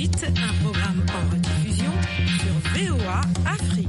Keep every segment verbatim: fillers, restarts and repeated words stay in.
suite, un programme en rediffusion sur V O A Afrique.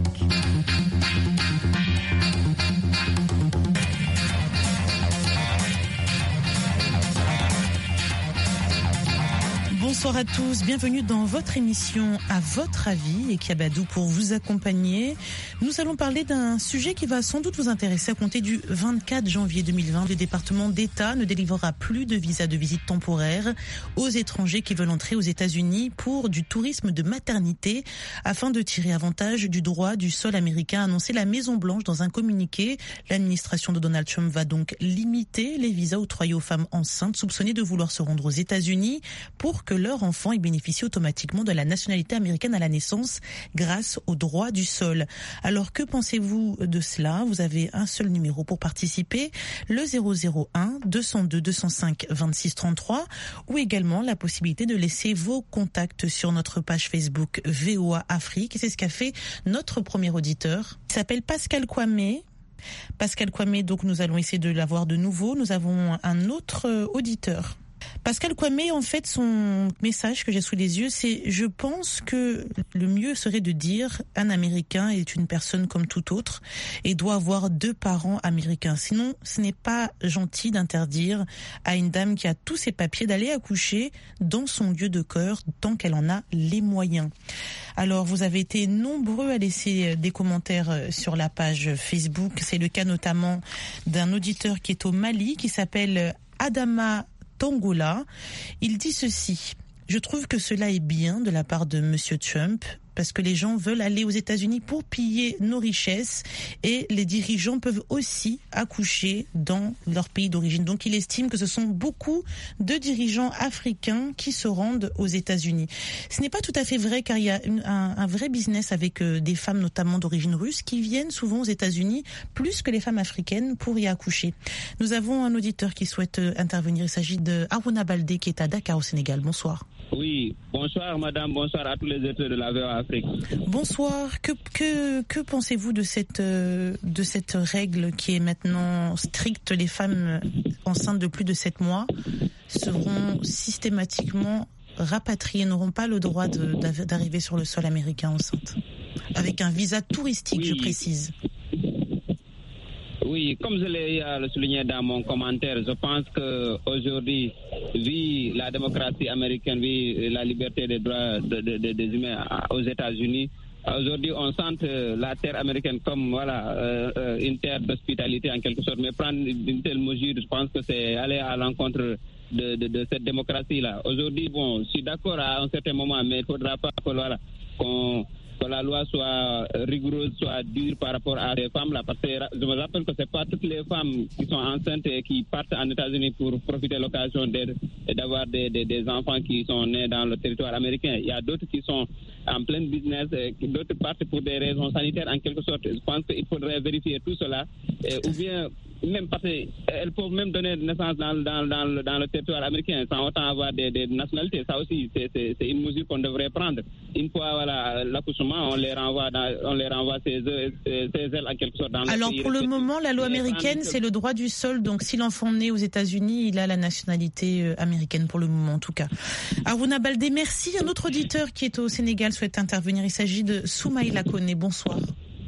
Bonsoir à tous, bienvenue dans votre émission À votre avis et Kiabadou pour vous accompagner. Nous allons parler d'un sujet qui va sans doute vous intéresser. À compter du vingt-quatre janvier deux mille vingt, le département d'État ne délivrera plus de visa de visite temporaire aux étrangers qui veulent entrer aux États-Unis pour du tourisme de maternité afin de tirer avantage du droit du sol américain, a annoncé la Maison-Blanche dans un communiqué. L'administration de Donald Trump va donc limiter les visas octroyés aux femmes enceintes soupçonnées de vouloir se rendre aux États-Unis pour que leur enfant y bénéficie automatiquement de la nationalité américaine à la naissance grâce au droit du sol. Alors que pensez-vous de cela? Vous avez un seul numéro pour participer, le zéro zéro un deux zéro deux deux zéro cinq vingt-six trente-trois, ou également la possibilité de laisser vos contacts sur notre page Facebook V O A Afrique. Et c'est ce qu'a fait notre premier auditeur. Il s'appelle Pascal Kwame. Pascal Kwame, donc nous allons essayer de l'avoir de nouveau. Nous avons un autre auditeur. Pascal Kwame, en fait, son message que j'ai sous les yeux, c'est « Je pense que le mieux serait de dire un Américain est une personne comme tout autre et doit avoir deux parents américains. Sinon, ce n'est pas gentil d'interdire à une dame qui a tous ses papiers d'aller accoucher dans son lieu de cœur tant qu'elle en a les moyens. » Alors, vous avez été nombreux à laisser des commentaires sur la page Facebook. C'est le cas notamment d'un auditeur qui est au Mali, qui s'appelle Adama Tangola. Il dit ceci: je trouve que cela est bien de la part de Monsieur Trump, parce que les gens veulent aller aux États-Unis pour piller nos richesses et les dirigeants peuvent aussi accoucher dans leur pays d'origine. Donc il estime que ce sont beaucoup de dirigeants africains qui se rendent aux États-Unis. Ce n'est pas tout à fait vrai, car il y a une, un, un vrai business avec euh, des femmes notamment d'origine russe qui viennent souvent aux États-Unis plus que les femmes africaines pour y accoucher. Nous avons un auditeur qui souhaite euh, intervenir. Il s'agit de Harouna Baldé qui est à Dakar au Sénégal. Bonsoir. Oui, bonsoir madame, bonsoir à tous les auditeurs de la V O A Afrique. Bonsoir, que, que, que pensez-vous de cette, de cette règle qui est maintenant stricte? Les femmes enceintes de plus de sept mois seront systématiquement rapatriées, n'auront pas le droit de, d'arriver sur le sol américain enceinte, avec un visa touristique, oui. Je précise. Oui, comme je l'ai souligné dans mon commentaire, je pense qu'aujourd'hui, vu la démocratie américaine, vu la liberté des droits de, de, de, des humains aux États-Unis, aujourd'hui on sent la terre américaine comme voilà euh, une terre d'hospitalité en quelque sorte. Mais prendre une telle mesure, je pense que c'est aller à l'encontre de, de, de cette démocratie-là. Aujourd'hui, bon, je suis d'accord à un certain moment, mais il ne faudra pas que, voilà, qu'on... que la loi soit rigoureuse, soit dure par rapport à ces femmes-là. Parce que je me rappelle que ce n'est pas toutes les femmes qui sont enceintes et qui partent en États-Unis pour profiter de l'occasion d'avoir des, des, des enfants qui sont nés dans le territoire américain. Il y a d'autres qui sont en plein business, d'autres partent pour des raisons sanitaires en quelque sorte. Je pense qu'il faudrait vérifier tout cela. Et, ou bien, même parce qu'elles peuvent même donner naissance dans, dans, dans, le, dans le territoire américain sans autant avoir des, des nationalités. Ça aussi, c'est, c'est, c'est une mesure qu'on devrait prendre. Une fois voilà, l'accouchement, on les renvoie, dans, on les renvoie ses, ses, ses ailes en quelque sorte dans le Alors pays. pour le moment, la loi américaine, c'est le droit du sol. Donc si l'enfant naît aux États-Unis, il a la nationalité américaine pour le moment en tout cas. Harouna Baldé, merci. Un autre auditeur qui est au Sénégal souhaite intervenir. Il s'agit de Soumaïla Koné. Bonsoir.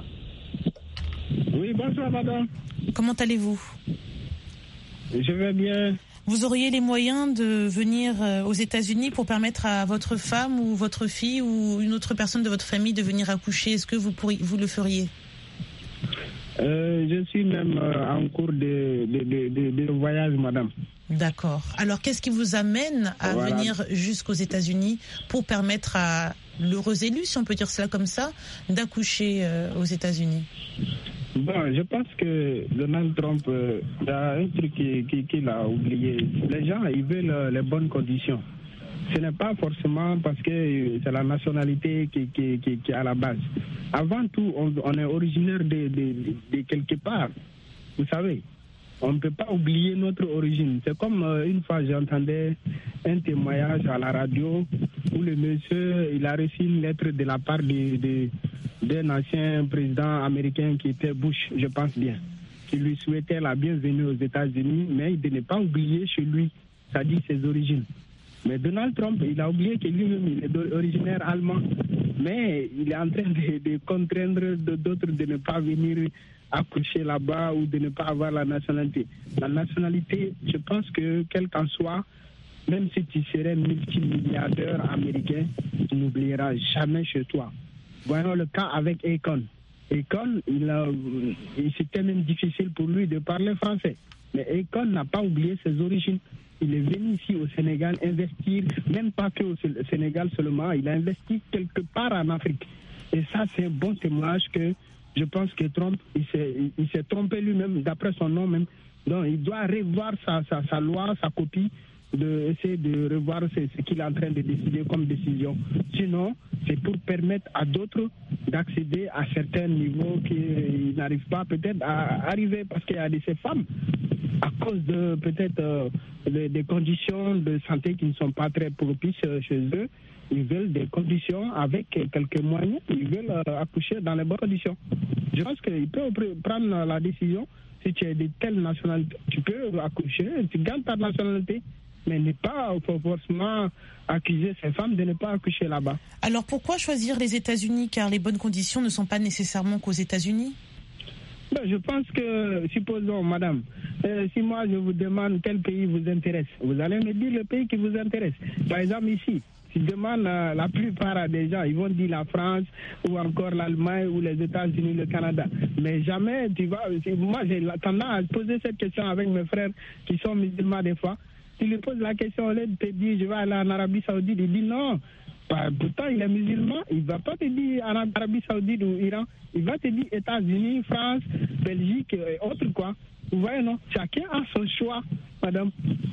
Oui, bonsoir madame. Comment allez-vous? Je vais bien. Vous auriez les moyens de venir aux États-Unis pour permettre à votre femme ou votre fille ou une autre personne de votre famille de venir accoucher. Est-ce que vous, pourriez, vous le feriez? euh, Je suis même en cours de, de, de, de, de voyage, madame. D'accord. Alors, qu'est-ce qui vous amène à voilà. venir jusqu'aux États-Unis pour permettre à l'heureux élu, si on peut dire cela comme ça, d'accoucher euh, aux États-Unis? Bon, je pense que Donald Trump, euh, il y a un truc qu'il qui, qui a oublié. Les gens, ils veulent les bonnes conditions. Ce n'est pas forcément parce que c'est la nationalité qui, qui, qui, qui est à la base. Avant tout, on, on est originaire de, de, de quelque part. Vous savez, on ne peut pas oublier notre origine. C'est comme euh, une fois j'entendais un témoignage à la radio où le monsieur, il a reçu une lettre de la part de, de, d'un ancien président américain qui était Bush, je pense bien, qui lui souhaitait la bienvenue aux États-Unis, mais de ne pas oublier chez lui, c'est-à-dire ses origines. Mais Donald Trump, il a oublié que lui-même, il est originaire allemand. Mais il est en train de, de contraindre d'autres de ne pas venir accoucher là-bas ou de ne pas avoir la nationalité. La nationalité, je pense que quel qu'en soit, même si tu serais multimilliardaire américain, tu n'oublieras jamais chez toi. Voyons le cas avec Akon. Akon, il a, il, c'était même difficile pour lui de parler français. Mais Akon n'a pas oublié ses origines. Il est venu ici au Sénégal investir, même pas que au Sénégal seulement, il a investi quelque part en Afrique. Et ça, c'est un bon témoignage que je pense que Trump, il s'est, il s'est trompé lui-même, d'après son nom même. Donc, il doit revoir sa, sa, sa loi, sa copie, de essayer de revoir ce, ce qu'il est en train de décider comme décision. Sinon, c'est pour permettre à d'autres d'accéder à certains niveaux qu'ils n'arrivent pas peut-être à arriver, parce qu'il y a de ces femmes, à cause de peut-être euh, des, des conditions de santé qui ne sont pas très propices euh, chez eux. Ils veulent des conditions avec quelques moyens, ils veulent euh, accoucher dans les bonnes conditions. Je pense qu'ils peuvent prendre la décision, si tu es de telle nationalité, tu peux accoucher, tu gardes ta nationalité, mais ne pas forcément accuser ces femmes de ne pas accoucher là-bas. Alors pourquoi choisir les États-Unis, car les bonnes conditions ne sont pas nécessairement qu'aux États-Unis? Ben, je pense que, supposons, madame, euh, si moi je vous demande quel pays vous intéresse, vous allez me dire le pays qui vous intéresse. Par exemple, ici, si je demande euh, la plupart des gens, ils vont dire la France ou encore l'Allemagne ou les États-Unis, le Canada. Mais jamais, tu vois, moi j'ai tendance à poser cette question avec mes frères qui sont musulmans des fois. Tu lui poses la question, au lieu de te dire je vais aller en Arabie Saoudite, il dit non. Bah, pourtant, il est musulman, il ne va pas te dire en Arabie Saoudite ou Iran, il va te dire États-Unis, France, Belgique et autres quoi. Vous voyez, non? Chacun a son choix, madame.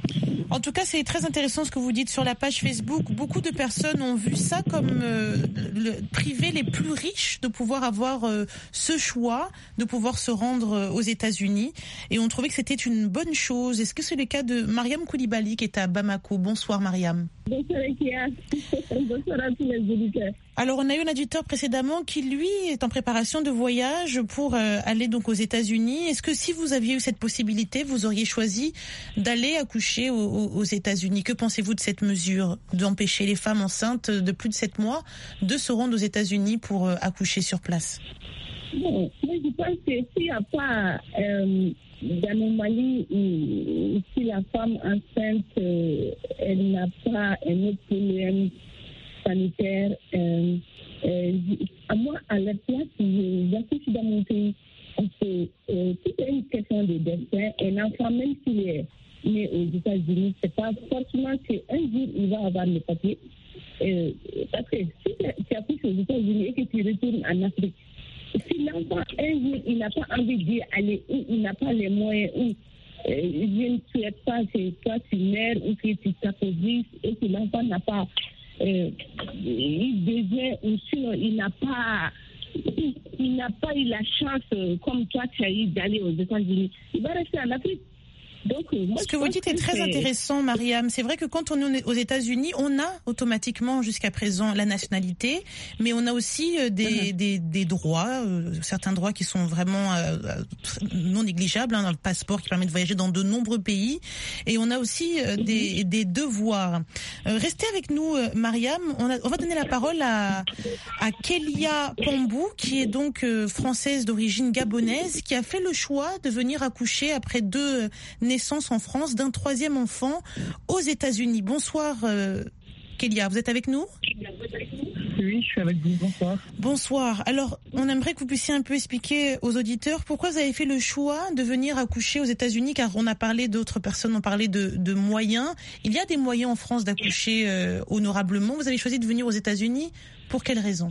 En tout cas, c'est très intéressant ce que vous dites sur la page Facebook. Beaucoup de personnes ont vu ça comme euh, le, priver les plus riches de pouvoir avoir euh, ce choix, de pouvoir se rendre euh, aux États-Unis. Et on trouvait que c'était une bonne chose. Est-ce que c'est le cas de Mariam Koulibaly qui est à Bamako? Bonsoir Mariam. Bonsoir Ekia. Bonsoir à tous les auditeurs. Alors, on a eu un auditeur précédemment qui, lui, est en préparation de voyage pour euh, aller donc aux États-Unis. Est-ce que si vous aviez eu cette possibilité, vous auriez choisi d'aller accoucher aux, aux États-Unis? Que pensez-vous de cette mesure d'empêcher les femmes enceintes de plus de sept mois de se rendre aux États-Unis pour euh, accoucher sur place? Bon, moi je pense que s'il n'y a pas euh, d'anomalie où si la femme enceinte, euh, elle n'a pas un autre problème sanitaire, euh, euh, à moi, à la place, j'accouche dans mon pays. Parce que euh, tout est une question de destin. Un enfant, même s'il est né aux États-Unis, c'est pas forcément qu'un jour il va avoir le papier. Euh, parce que si tu accouches aux États-Unis et que tu retournes en Afrique, si l'enfant, un jour, il n'a pas envie d'y aller, ou il n'a pas les moyens, ou euh, je ne souhaite pas que toi tu meurs ou que tu t'appauvrisses et que l'enfant n'a pas euh, eu besoin, ou sinon il n'a pas il, il n'a pas eu la chance euh, comme toi tu as eu d'aller aux États-Unis, il va rester en Afrique. Donc, moi, ce que vous dites est très intéressant, Mariam. C'est vrai que quand on est aux États-Unis, on a automatiquement jusqu'à présent la nationalité, mais on a aussi euh, des, mm-hmm. des, des droits, euh, certains droits qui sont vraiment euh, non négligeables, hein, dans le passeport qui permet de voyager dans de nombreux pays, et on a aussi euh, mm-hmm. des, des devoirs. Euh, restez avec nous, euh, Mariam. On, a, on va donner la parole à, à Kélia Pambou, qui est donc euh, française d'origine gabonaise, qui a fait le choix de venir accoucher après deux euh, naissance en France d'un troisième enfant aux États-Unis. Bonsoir euh, Kélia, vous êtes avec nous? Oui, je suis avec vous. Bonsoir. Bonsoir. Alors, on aimerait que vous puissiez un peu expliquer aux auditeurs pourquoi vous avez fait le choix de venir accoucher aux États-Unis, car on a parlé d'autres personnes, on parlait de, de moyens. Il y a des moyens en France d'accoucher euh, honorablement. Vous avez choisi de venir aux États-Unis. Pour quelles raisons?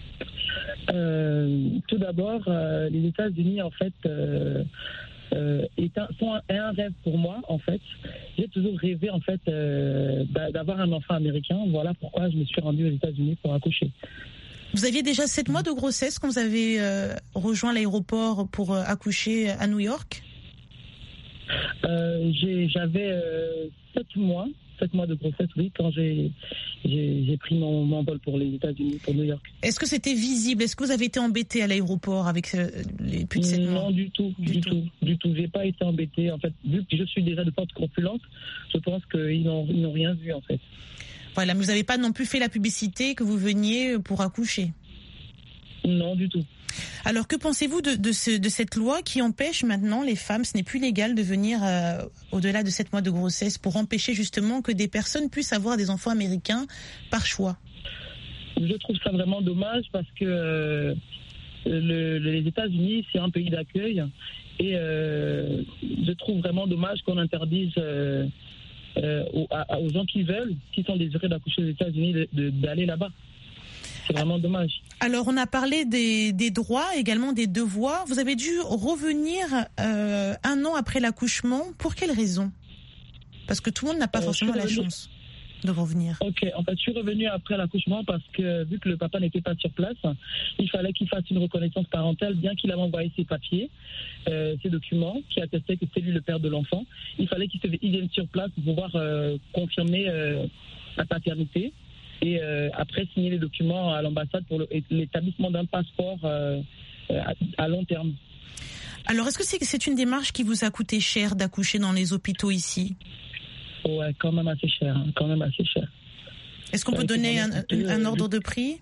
euh, Tout d'abord, euh, les États-Unis, en fait... Euh, Euh, est un, sont un, un rêve pour moi en fait. J'ai toujours rêvé en fait euh, d'avoir un enfant américain. Voilà pourquoi je me suis rendu aux États-Unis pour accoucher. Vous aviez déjà sept mois de grossesse quand vous avez euh, rejoint l'aéroport pour euh, accoucher à New York? euh, j'ai, J'avais euh, sept mois sept mois de grossesse, oui, quand j'ai, j'ai, j'ai pris mon, mon vol pour les États-Unis, pour New York. Est-ce que c'était visible? Est-ce que vous avez été embêté à l'aéroport avec euh, les plus de sept mois? Non, du tout, du, du tout. tout, du tout. J'ai pas été embêté. En fait, vu que je suis déjà de forte corpulence, je pense qu'ils n'ont, ils n'ont rien vu, en fait. Voilà, mais vous n'avez pas non plus fait la publicité que vous veniez pour accoucher? Non, du tout. Alors, que pensez-vous de, de, ce, de cette loi qui empêche maintenant les femmes, ce n'est plus légal de venir euh, au-delà de sept mois de grossesse, pour empêcher justement que des personnes puissent avoir des enfants américains par choix? Je trouve ça vraiment dommage parce que euh, le, les États-Unis, c'est un pays d'accueil et euh, je trouve vraiment dommage qu'on interdise euh, euh, aux, à, aux gens qui veulent, qui sont désirés d'accoucher aux États-Unis, de, de, d'aller là-bas. C'est vraiment dommage. Alors, on a parlé des, des droits, également des devoirs. Vous avez dû revenir euh, un an après l'accouchement. Pour quelle raison? Parce que tout le monde n'a pas euh, forcément la chance de revenir. Ok, en fait, je suis revenue après l'accouchement parce que vu que le papa n'était pas sur place, il fallait qu'il fasse une reconnaissance parentale, bien qu'il avait envoyé ses papiers, euh, ses documents, qui attestaient que c'est lui le père de l'enfant. Il fallait qu'il, se, il vienne sur place pour pouvoir euh, confirmer euh, la paternité. Et euh, après signer les documents à l'ambassade pour le, l'établissement d'un passeport euh, à, à long terme. Alors, est-ce que c'est, c'est une démarche qui vous a coûté cher d'accoucher dans les hôpitaux ici? Ouais, quand même assez cher, hein, quand même assez cher. Est-ce qu'on ouais, peut donner un, un, un ordre de prix?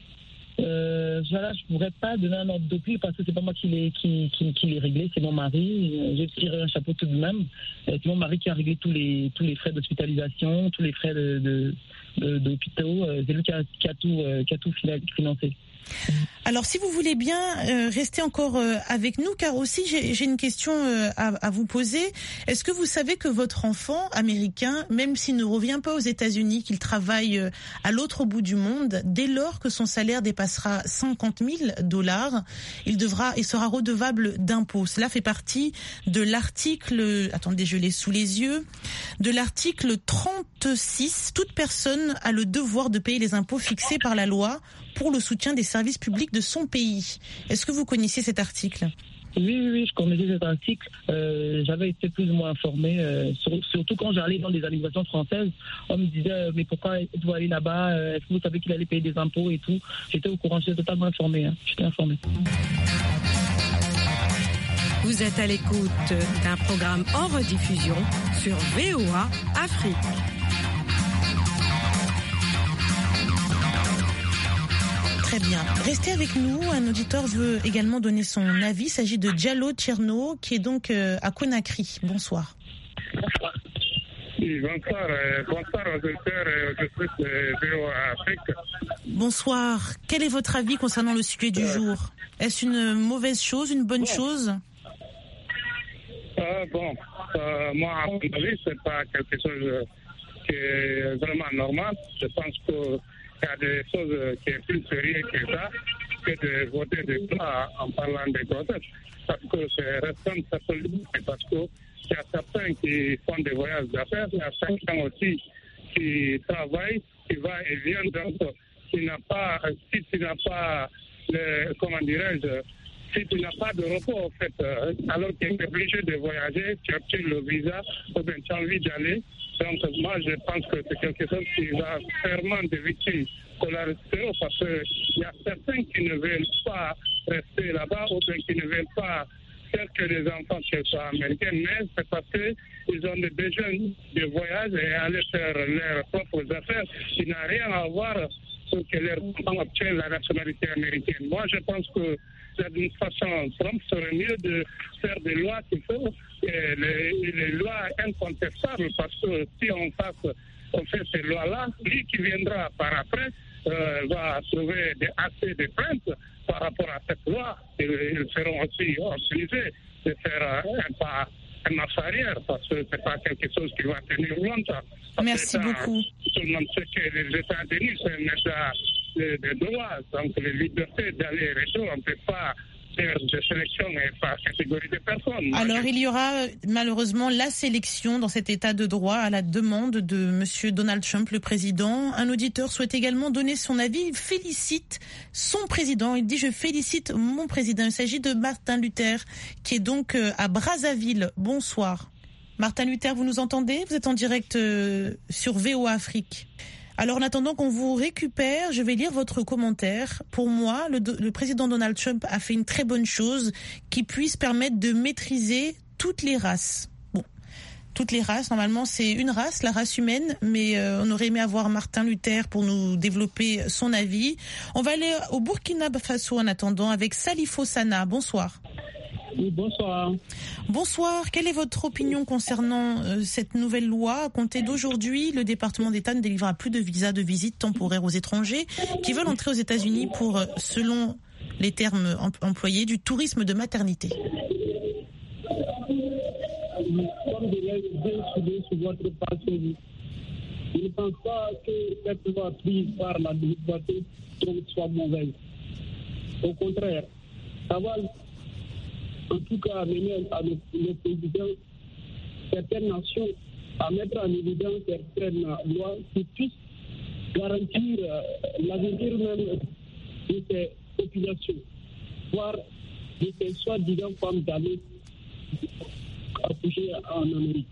Euh, voilà, je ne pourrais pas donner un ordre de prix parce que c'est pas moi qui l'ai, qui, qui, qui l'ai réglé, c'est mon mari. J'ai tiré un chapeau tout de même. C'est mon mari qui a réglé tous les, tous les frais d'hospitalisation, tous les frais de, de, de, d'hôpitaux. C'est lui qui a, qui a tout, qui a tout financé. Alors, si vous voulez bien euh, rester encore euh, avec nous, car aussi j'ai, j'ai une question euh, à, à vous poser. Est-ce que vous savez que votre enfant américain, même s'il ne revient pas aux États-Unis, qu'il travaille euh, à l'autre bout du monde, dès lors que son salaire dépassera cinquante mille dollars, il devra, il sera redevable d'impôts. Cela fait partie de l'article, attendez, je l'ai sous les yeux, de l'article trente-six. Toute personne a le devoir de payer les impôts fixés par la loi pour le soutien des services publics de son pays. Est-ce que vous connaissiez cet article? Oui, oui, oui, je connaissais cet article. Euh, j'avais été plus ou moins informé, euh, sur, surtout quand j'allais dans des animations françaises. On me disait, euh, mais pourquoi tu dois aller là-bas? Est-ce que vous savez qu'il allait payer des impôts et tout? J'étais au courant, j'étais totalement informé. Hein. J'étais informé. Vous êtes à l'écoute d'un programme en rediffusion sur V O A Afrique. Très bien. Restez avec nous. Un auditeur veut également donner son avis. Il s'agit de Diallo Tcherno, qui est donc euh, à Conakry. Bonsoir. Bonsoir. Oui, bonsoir. Euh, bonsoir aux auditeurs et aux auditrices de V O A Afrique. Bonsoir. Quel est votre avis concernant le sujet du euh, jour? Est-ce une mauvaise chose, une bonne bon. chose euh, Bon, euh, moi, à mon avis, c'est pas quelque chose qui est vraiment normal. Je pense que il y a des choses qui sont plus sérieuses que ça, que de voter des lois en parlant des grossesses. Parce que c'est responsable, parce qu'il y a certains qui font des voyages d'affaires, il y a certains aussi qui travaillent, qui va et vient. Donc, tu n'as pas, si tu n'as pas, le, comment dirais-je, si tu n'as pas de repos, en fait, alors que tu es obligé de voyager, tu obtiens le visa, ou bien tu as envie d'aller. Donc, moi, je pense que c'est quelque chose qui va vraiment des victimes collatérales parce qu'il y a certains qui ne veulent pas rester là-bas ou bien qui ne veulent pas faire que les enfants soient américains, mais c'est parce qu'ils ont des besoins de voyage et aller faire leurs propres affaires qui n'ont rien à voir pour que leurs enfants obtiennent la nationalité américaine. Moi, je pense que d'une façon, Trump serait mieux de faire des lois qui sont et les, les lois incontestables parce que si on, fasse, on fait ces lois-là, lui qui viendra par après euh, va trouver des, assez de plaintes par rapport à cette loi. Ils, ils seront aussi obligés de faire un pas en arrière parce que ce n'est pas quelque chose qui va tenir longtemps. Merci beaucoup. Tout le monde sait que les États-Unis, c'est un État de, de droit, donc les libertés d'aller et retour, on ne peut pas faire de sélection et par catégorie de personnes. Alors il y aura malheureusement la sélection dans cet État de droit à la demande de Monsieur Donald Trump, le président. Un auditeur souhaite également donner son avis. Il félicite son président. Il dit « Je félicite mon président ». Il s'agit de Martin Luther, qui est donc à Brazzaville. Bonsoir. Martin Luther, vous nous entendez? Vous êtes en direct euh, sur V O A Afrique. Alors, en attendant qu'on vous récupère, je vais lire votre commentaire. Pour moi, le, le président Donald Trump a fait une très bonne chose qui puisse permettre de maîtriser toutes les races. Bon, toutes les races, normalement, c'est une race, la race humaine, mais euh, on aurait aimé avoir Martin Luther pour nous développer son avis. On va aller au Burkina Faso en attendant avec Salifo Sana. Bonsoir. Oui, bonsoir. Bonsoir. Quelle est votre opinion concernant euh, cette nouvelle loi? À compter d'aujourd'hui, le département d'État ne délivrera plus de visa de visite temporaire aux étrangers qui veulent entrer aux États-Unis pour, euh, selon les termes em- employés, du tourisme de maternité. Comme je l'ai bien soudé sur votre page, je ne pense pas que cette loi prise par l'administration soit mauvaise. Au contraire, ça va en tout cas amener à nos, nos présidents, certaines nations, à mettre en évidence certaines lois qui puissent garantir euh, l'avenir même de ces populations, voire de ces soi-disant femmes d'aller accoucher en Amérique.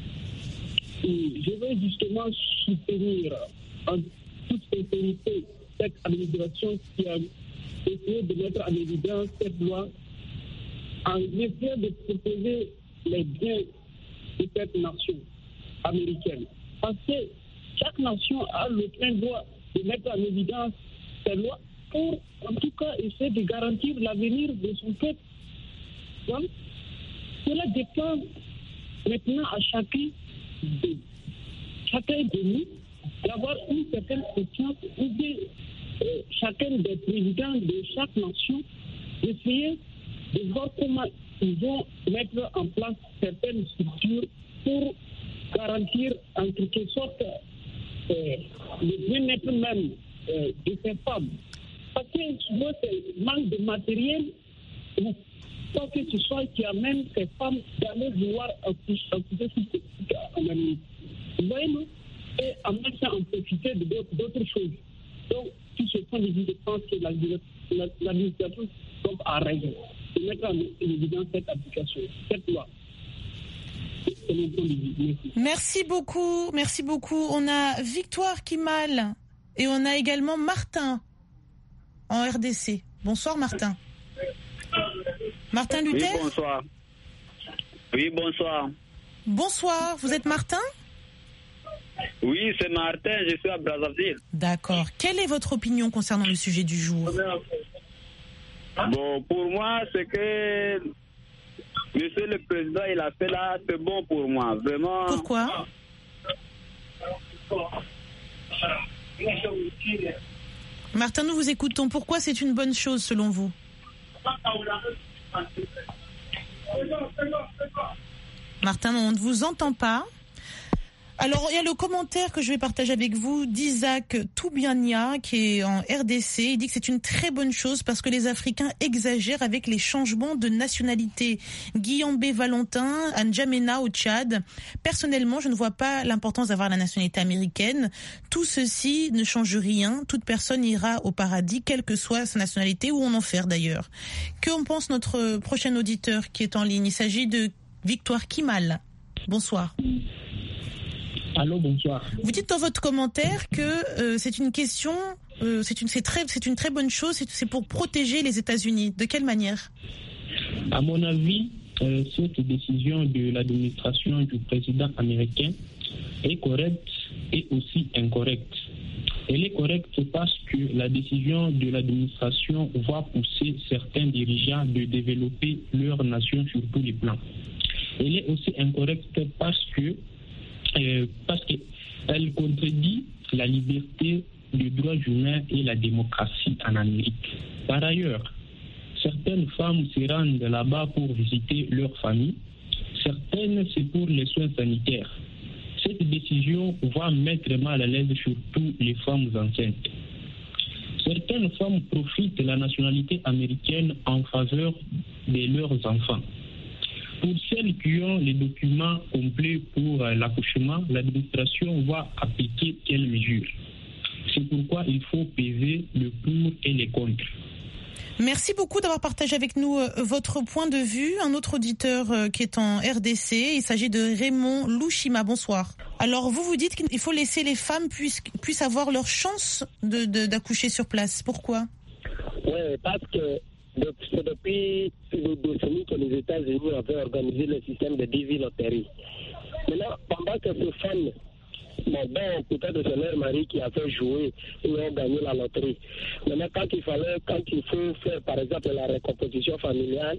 Et je veux justement soutenir en toute sincérité cette administration qui a essayé de mettre en évidence cette loi en essayant de proposer les biens de cette nation américaine. Parce que chaque nation a le plein droit de mettre en évidence ces lois pour, en tout cas, essayer de garantir l'avenir de son peuple. Donc, cela dépend maintenant à chacun de, chacun de nous d'avoir une certaine confiance ou bien euh, chacun des présidents de chaque nation d'essayer de voir comment ils vont mettre en place certaines structures pour garantir en quelque sorte euh, le bien-être même euh, de ces femmes. Parce que souvent, c'est manque de matériel ou quoi que ce soit qui amène ces femmes d'aller vouloir accoucher en Amérique. Vous voyez, non? Et en même temps, en profiter de d'autres choses. Donc, tout ce point de vue, je pense que l'administration a raison de mettre en évidence cette application, cette loi. C'est mon point de vue. Merci. Merci beaucoup, merci beaucoup. On a Victoire Kimal et on a également Martin en R D C. Bonsoir Martin. Martin Luther? Oui, bonsoir. Oui, bonsoir. Bonsoir, vous êtes Martin? Oui, c'est Martin, je suis à Brazzaville. D'accord. Quelle est votre opinion concernant le sujet du jour? Bon, pour moi, c'est que Monsieur le Président, il a fait là, c'est bon pour moi, vraiment. Pourquoi? Martin, nous vous écoutons. Pourquoi c'est une bonne chose selon vous? Martin, on ne vous entend pas. Alors, il y a le commentaire que je vais partager avec vous d'Isaac Toubiania, qui est en R D C. Il dit que c'est une très bonne chose parce que les Africains exagèrent avec les changements de nationalité. Guillaume B. Valentin, à N'Djamena, au Tchad. Personnellement, je ne vois pas l'importance d'avoir la nationalité américaine. Tout ceci ne change rien. Toute personne ira au paradis, quelle que soit sa nationalité ou en enfer d'ailleurs. Que en pense notre prochain auditeur qui est en ligne? Il s'agit de Victoire Kimal. Bonsoir. Allô, bonsoir. Vous dites dans votre commentaire que euh, c'est une question, euh, c'est une, c'est très, c'est une très bonne chose, c'est, c'est pour protéger les États-Unis. De quelle manière? À mon avis, euh, cette décision de l'administration du président américain est correcte et aussi incorrecte. Elle est correcte parce que la décision de l'administration va pousser certains dirigeants de développer leur nation sur tous les plans. Elle est aussi incorrecte parce que Euh, parce qu'elle contredit la liberté des droits humains et la démocratie en Amérique. Par ailleurs, certaines femmes se rendent là-bas pour visiter leur famille. Certaines, c'est pour les soins sanitaires. Cette décision va mettre mal à l'aise surtout les femmes enceintes. Certaines femmes profitent de la nationalité américaine en faveur de leurs enfants. Pour celles qui ont les documents complets pour euh, l'accouchement, l'administration va appliquer quelles mesures? C'est pourquoi il faut peser le pour et les contre. Merci beaucoup d'avoir partagé avec nous euh, votre point de vue. Un autre auditeur euh, qui est en R D C, il s'agit de Raymond Louchima. Bonsoir. Alors vous vous dites qu'il faut laisser les femmes puissent, puissent avoir leur chance de, de, d'accoucher sur place. Pourquoi? Oui, parce que c'est depuis des décennies que les États-Unis avaient organisé le système de D V lottery. Maintenant, pendant que ces femmes, bon, ben, peut-être c'est leur mari qui a fait jouer et ont gagné la loterie. Maintenant, quand il fallait, quand il faut faire, par exemple, la recomposition familiale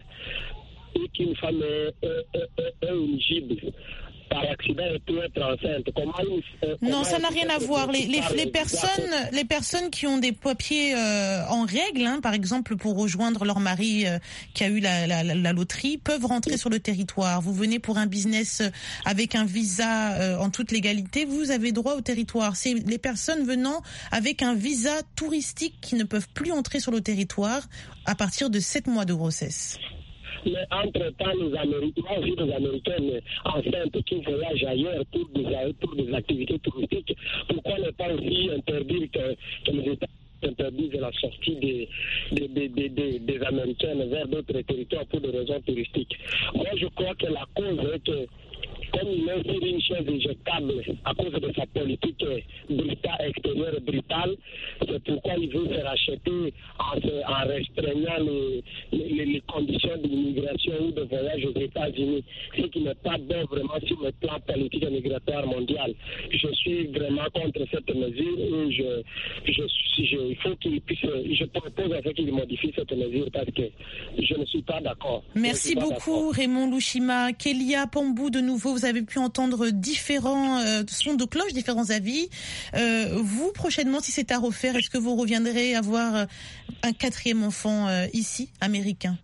et qu'une femme est, est, est, est éligible, par accident, elle peut être enceinte. Comment il, euh, non, comment ça n'a rien à voir. Les, les, les personnes, les personnes qui ont des papiers euh, en règle, hein, par exemple pour rejoindre leur mari euh, qui a eu la, la, la, la loterie, peuvent rentrer sur le territoire. Vous venez pour un business avec un visa euh, en toute légalité, vous avez droit au territoire. C'est les personnes venant avec un visa touristique qui ne peuvent plus entrer sur le territoire à partir de sept mois de grossesse. Mais entre-temps, les Américains, aussi les Américaines enceintes qui voyagent ailleurs pour des, pour des activités touristiques, pourquoi ne pas aussi interdire que, que les États interdisent la sortie des, des, des, des, des, des Américaines vers d'autres territoires pour des raisons touristiques? Moi, je crois que la cause est que, comme il est sur une chaise éjectable à cause de sa politique brutale, extérieure brutale, c'est pourquoi il veut se racheter en, en restreignant les, les, les conditions d'immigration ou de voyage aux États-Unis, ce qui n'est pas bon vraiment sur le plan politique et migratoire mondial. Je suis vraiment contre cette mesure et je, je, je, il faut qu'il puisse, je propose à ce qu'il modifie cette mesure parce que je ne suis pas d'accord. Merci beaucoup d'accord. Raymond Louchima. Kélia Pambou de nouveau, vous avez pu entendre différents euh, sons de cloche, différents avis. Euh, vous, prochainement, si c'est à refaire, est-ce que vous reviendrez avoir un quatrième enfant euh, ici, américain?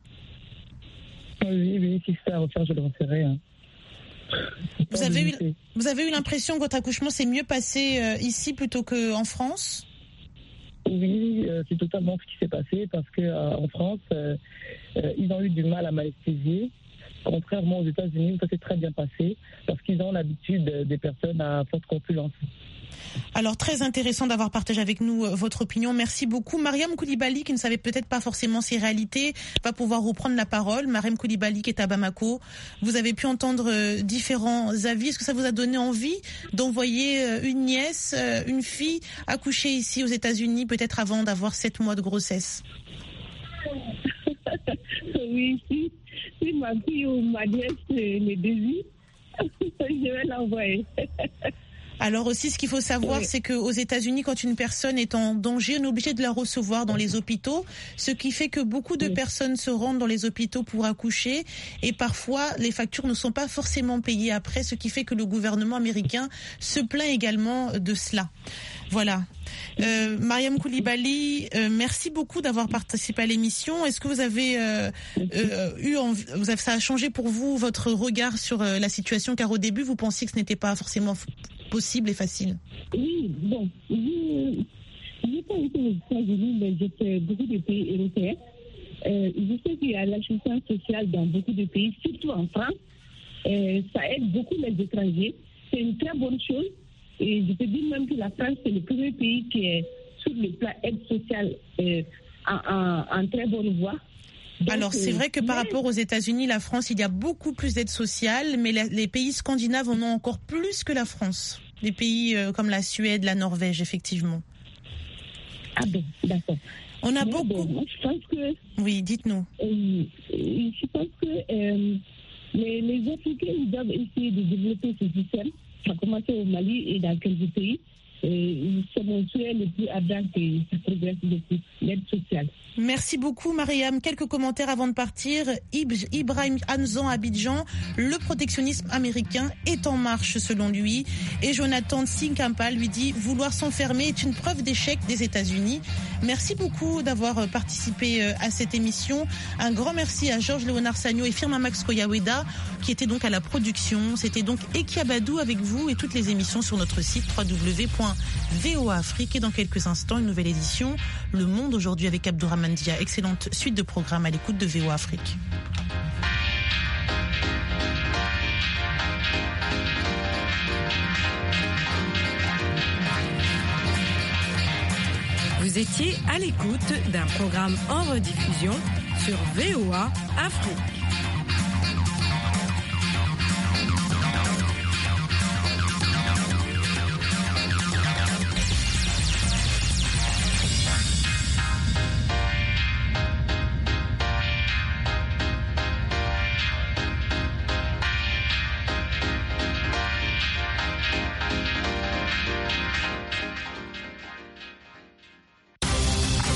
Oui, oui, si c'est à refaire, je le referai. Hein. Vous avez, eu, vous avez eu l'impression que votre accouchement s'est mieux passé euh, ici plutôt qu'en France? Oui, euh, c'est totalement ce qui s'est passé parce qu'en euh, France, euh, euh, ils ont eu du mal à m'anesthésier. Contrairement aux États-Unis, où ça s'est très bien passé parce qu'ils ont l'habitude des personnes à forte corpulence. Alors, très intéressant d'avoir partagé avec nous euh, votre opinion. Merci beaucoup. Mariam Koulibaly, qui ne savait peut-être pas forcément ces réalités, va pouvoir reprendre la parole. Mariam Koulibaly, qui est à Bamako. Vous avez pu entendre euh, différents avis. Est-ce que ça vous a donné envie d'envoyer euh, une nièce, euh, une fille, accoucher ici aux États-Unis, peut-être avant d'avoir sept mois de grossesse? Oui, si, si ma fille ou ma nièce le désire, je vais l'envoyer. Alors aussi, ce qu'il faut savoir, oui. c'est qu'aux États-Unis, quand une personne est en danger, on est obligé de la recevoir dans les hôpitaux, ce qui fait que beaucoup de oui. personnes se rendent dans les hôpitaux pour accoucher et parfois les factures ne sont pas forcément payées après, ce qui fait que le gouvernement américain se plaint également de cela. Voilà. Euh, Mariam Koulibaly, euh, merci beaucoup d'avoir participé à l'émission. Est-ce que vous avez euh, euh, eu, envie, vous avez, ça a changé pour vous votre regard sur euh, la situation, car au début vous pensiez que ce n'était pas forcément possible et facile? Oui, bon, je n'ai pas été aux États-Unis, mais j'ai fait beaucoup de pays européens. Euh, je sais qu'il y a l'assistance sociale dans beaucoup de pays, surtout en France. Euh, ça aide beaucoup les étrangers. C'est une très bonne chose. Et je peux dire même que la France, c'est le premier pays qui est sur le plan aide sociale euh, en, en, en très bonne voie. Donc, alors c'est vrai que par mais... rapport aux États-Unis, la France, il y a beaucoup plus d'aide sociale, mais la, les pays scandinaves en ont encore plus que la France. Les pays euh, comme la Suède, la Norvège, effectivement. Ah bon, d'accord. On a mais beaucoup. Bon, moi, je pense que. Oui, dites-nous. Euh, je pense que euh, les, les Africains ils doivent essayer de développer ce système. Ça a commencé au Mali et dans quelques pays. C'est mon souhait le plus ardent que ça progresse depuis l'aide sociale. Merci beaucoup, Mariam. Quelques commentaires avant de partir. Ib- Ibrahim Hanzan Abidjan, le protectionnisme américain est en marche selon lui. Et Jonathan Tsinkampa lui dit vouloir s'enfermer est une preuve d'échec des États-Unis. Merci beaucoup d'avoir participé à cette émission. Un grand merci à Georges Léonard Sagno et Firmin Max Koyaweda qui étaient donc à la production. C'était donc Ekia Badou avec vous et toutes les émissions sur notre site w w w point v o a afrique et dans quelques instants une nouvelle édition Le Monde aujourd'hui avec Abdourahmane Dia. Excellente suite de programmes à l'écoute de V O A Afrique. Vous Vous étiez à l'écoute d'un programme en rediffusion sur V O A Afrique.